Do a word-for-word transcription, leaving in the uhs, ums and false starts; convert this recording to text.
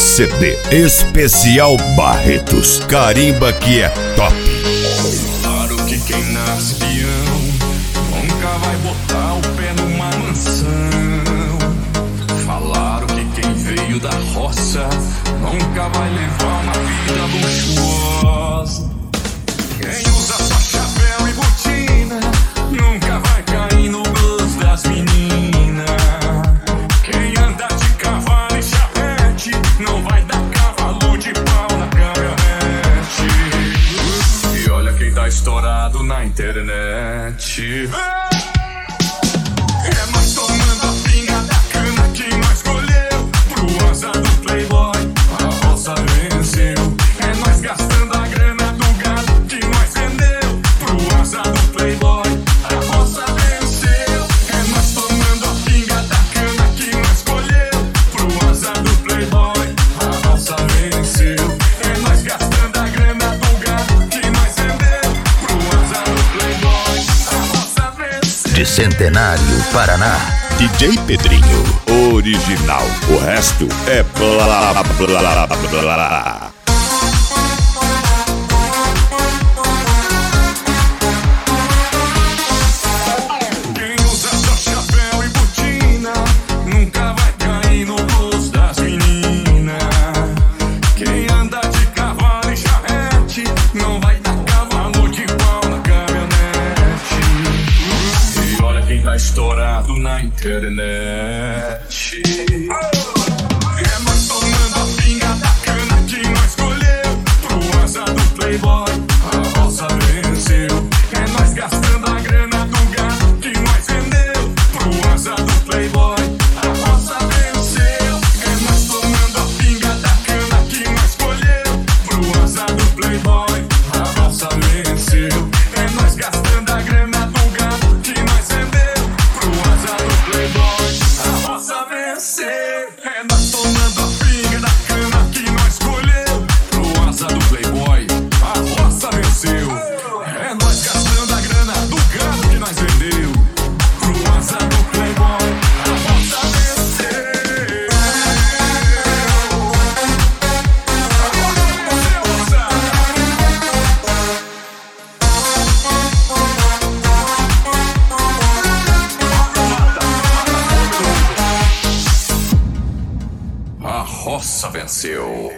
C D Especial Barretos. Carimba que é top. Claro que quem nasce peão nunca vai botar o pé numa mansão. Falaram que quem veio da roça nunca vai levar uma vida luxuosa. Quem usa só chapéu e botina nunca vai cair no blues das meninas. Quem anda de cavalo e charrete não vai dar cavalo de pau na caminhonete. E olha quem tá estourado na internet. É nós tomando a pinga da cana que nós colheu. Pro azar do playboy a roça venceu. É nós gastando a grana do gado que nós vendeu. Pro azar do playboy a roça venceu. É nós tomando a pinga da cana que nós colheu. Pro azar do playboy a roça venceu. É nós gastando a grana do gado que nós vendeu. Pro azar do playboy a roça venceu. De Centenário, Paraná, D J Pedrinho, original. O resto é blá blá blá blá blá. Quem usa só chapéu e botina nunca vai cair no blues das meninas. Quem anda de cavalo e charrete não vai dar cavalo de pau na caminhonete. E olha quem tá estourado na internet. É nós tomando a pinga da cana que nós colheu. Pro azar do playboy a roça venceu. É nós gastando a grana do gado que nós vendeu. Pro azar do playboy a roça venceu. É nós tomando a pinga da cana que nós colheu. Pro azar do playboy a roça venceu. É nós gastando a grana do gado que nós vendeu. Pro azar do playboy a roça venceu. É nós tomando a pinga da cana que nós colheu. Pro azar do playboy a roça venceu. É nós gastando a grana do gado que nós vendeu. Pro azar do playboy a roça venceu. A roça venceu.